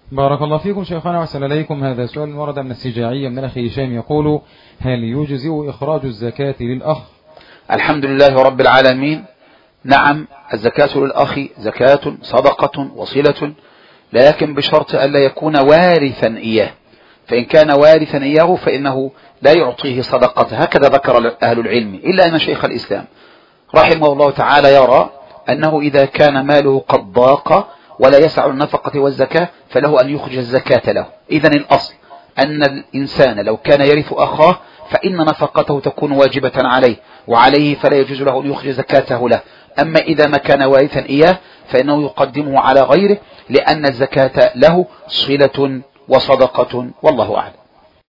بارك الله فيكم شيخنا وأحسن إليكم. هذا سؤال ورد من السجاعية من الأخ هشام يقول: هل يجزئ إخراج الزكاة للأخ؟ الحمد لله رب العالمين. نعم، الزكاة للأخ زكاة صدقة وصلة، لكن بشرط ألا يكون وارثا إياه، فإن كان وارثا إياه فإنه لا يعطيه صدقة، هكذا ذكر أهل العلم، إلا أن شيخ الإسلام رحمه الله تعالى يرى أنه إذا كان ماله قد ضاق ولا يسع النفقة والزكاة فله أن يخرج الزكاة له. إذن الأصل أن الإنسان لو كان يرث أخاه فإن نفقته تكون واجبة عليه وعليه، فلا يجوز له أن يخرج زكاته له. أما إذا ما كان وارثا إياه فإنه يقدمه على غيره، لأن الزكاة له صلة وصدقة، والله أعلم.